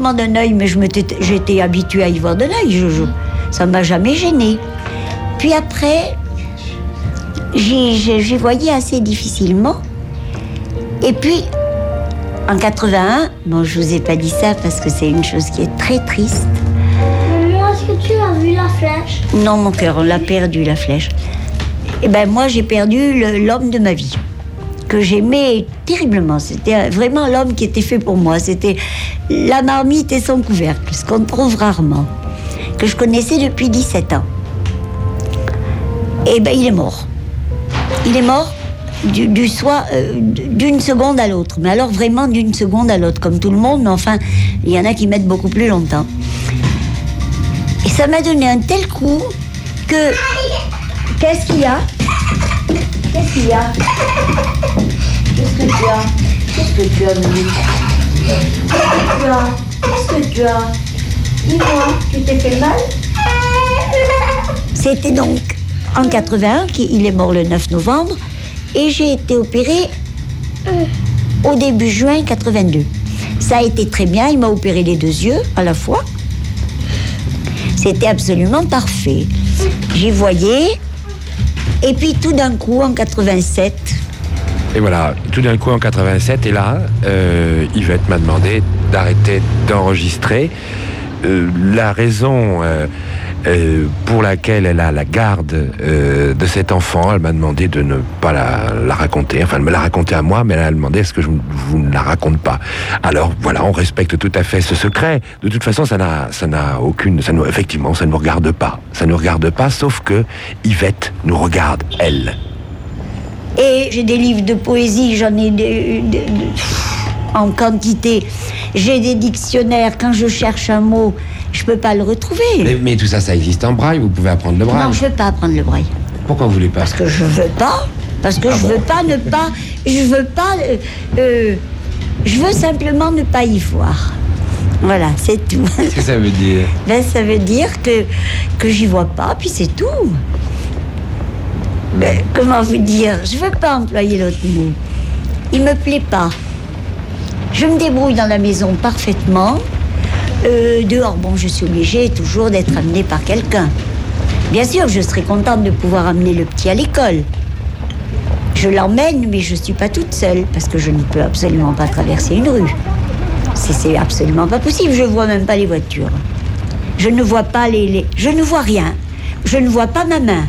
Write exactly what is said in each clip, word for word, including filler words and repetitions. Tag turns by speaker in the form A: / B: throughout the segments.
A: uniquement d'un œil, mais je m'étais, j'étais habituée à y voir d'un œil. Je, je, ça ne m'a jamais gênée. Puis après, j'y, j'y voyais assez difficilement. Et puis, en quatre-vingt-un, bon, je ne vous ai pas dit ça parce que c'est une chose qui est très triste.
B: Maman, est-ce que tu as vu la flèche?
A: Non, mon cœur, on l'a perdu, la flèche. Eh bien, moi, j'ai perdu le, l'homme de ma vie, que j'aimais terriblement. C'était vraiment l'homme qui était fait pour moi. C'était la marmite et son couvercle, ce qu'on trouve rarement, que je connaissais depuis dix-sept ans. Eh bien, il est mort. Il est mort du, du soir, euh, d'une seconde à l'autre. Mais alors, vraiment d'une seconde à l'autre, comme tout le monde. Mais enfin, il y en a qui mettent beaucoup plus longtemps. Et ça m'a donné un tel coup que... Qu'est-ce qu'il y a? Qu'est-ce qu'il y a? Qu'est-ce que tu as? Qu'est-ce que tu as, Mimi? Qu'est-ce que tu as? Dis-moi, tu t'es fait mal? C'était donc en quatre-vingt-un qu'il est mort le neuf novembre et j'ai été opérée au début juin quatre-vingt-deux. Ça a été très bien, il m'a opéré les deux yeux à la fois. C'était absolument parfait. J'y voyais. Et puis tout d'un coup, en quatre-vingt-sept...
C: Et voilà, tout d'un coup, en quatre-vingt-sept, et là, euh, Yvette m'a demandé d'arrêter d'enregistrer. Euh, la raison euh, euh, pour laquelle elle a la garde euh, de cet enfant, elle m'a demandé de ne pas la, la raconter. Enfin, elle me l'a raconté à moi, mais elle a demandé est-ce que je vous ne la raconte pas. Alors voilà, on respecte tout à fait ce secret. De toute façon, ça n'a, ça n'a aucune, ça nous, effectivement, ça ne nous regarde pas. Ça ne nous regarde pas, sauf que Yvette nous regarde, elle.
A: Et j'ai des livres de poésie, j'en ai de, de, de, en quantité. J'ai des dictionnaires, quand je cherche un mot, je ne peux pas le retrouver.
C: Mais, mais tout ça, ça existe en braille, vous pouvez apprendre le braille.
A: Non, je ne veux pas apprendre le braille.
C: Pourquoi vous voulez pas?
A: Parce que je ne veux pas. Parce que ah je ne bon. veux pas ne pas... Je veux pas... Euh, euh, je veux simplement ne pas y voir. Voilà, c'est tout.
C: Qu'est-ce que ça veut dire?
A: Ben, ça veut dire que, que j'y vois pas, puis c'est tout. Ben, comment vous dire? Je veux pas employer l'autre mot. Il me plaît pas. Je me débrouille dans la maison parfaitement. Euh, dehors, bon, je suis obligée toujours d'être amenée par quelqu'un. Bien sûr, je serais contente de pouvoir amener le petit à l'école. Je l'emmène, mais je suis pas toute seule, parce que je ne peux absolument pas traverser une rue. C'est, c'est absolument pas possible. Je vois même pas les voitures. Je ne vois pas les, les... Je ne vois rien. Je ne vois pas ma main.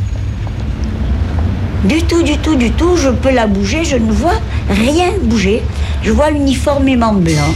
A: Du tout, du tout, du tout, je peux la bouger, je ne vois rien bouger. Je vois uniformément blanc.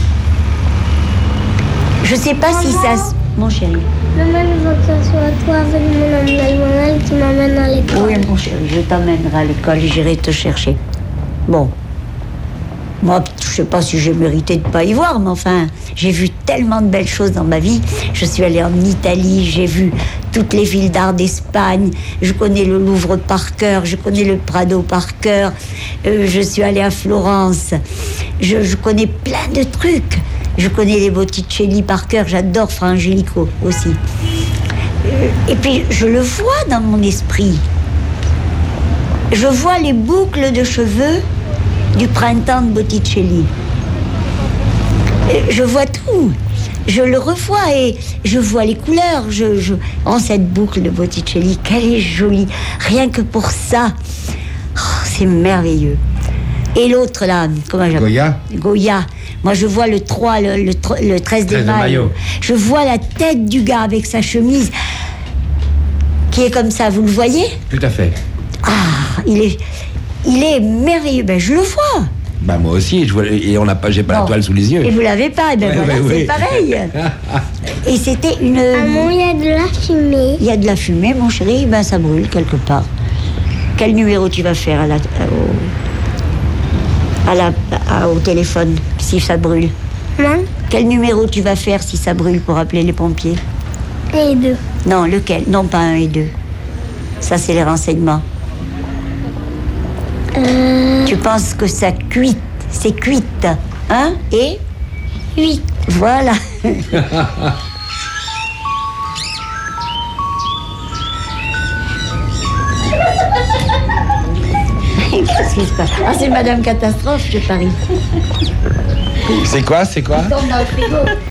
A: Je sais pas Maman, si ça... Mon chéri.
B: Maman, il faut que ça soit toi avec mon ami Manuel qui m'amène à l'école.
A: Oui, mon chéri, je t'emmènerai à l'école et j'irai te chercher. Bon. Moi, je sais pas si j'ai mérité de pas y voir, mais enfin, j'ai vu tellement de belles choses dans ma vie. Je suis allée en Italie, j'ai vu toutes les villes d'art d'Espagne, je connais le Louvre par cœur, je connais le Prado par cœur, euh, je suis allée à Florence, je, je connais plein de trucs. Je connais les Botticelli par cœur, j'adore Fra Angelico aussi. Euh, et puis, je le vois dans mon esprit. Je vois les boucles de cheveux du printemps de Botticelli. Je vois tout. Je le revois et je vois les couleurs. Je, je... Oh, cette boucle de Botticelli, qu'elle est jolie. Rien que pour ça. Oh, c'est merveilleux. Et l'autre, là, comment j'appelle ?
C: Goya.
A: Goya. Moi, je vois le trois, le, le, le treize de maillot. Je vois la tête du gars avec sa chemise qui est comme ça. Vous le voyez ?
C: Tout à fait.
A: Ah, il est... Il est merveilleux, ben je le vois.
C: Bah moi aussi, je vois, et on n'a pas, j'ai pas bon. La toile sous les yeux.
A: Et vous l'avez pas, et ben ouais, voilà, ouais, c'est oui. Pareil. Et c'était une.
B: Maman, il y a de la fumée.
A: Il y a de la fumée, mon chéri, ben ça brûle quelque part. Quel numéro tu vas faire à la, au, à la, à, au téléphone si ça brûle?
B: Non.
A: Quel numéro tu vas faire si ça brûle pour appeler les pompiers?
B: Un et deux.
A: Non, lequel? Non, pas un et deux. Ça, c'est les renseignements.
B: Euh...
A: Tu penses que ça cuite, c'est cuite, hein? Et
B: huit.
A: Voilà. Qu'est-ce qui se passe? Ah, c'est Madame Catastrophe, je parie.
C: C'est quoi, c'est quoi?
A: Il tombe dans le frigo.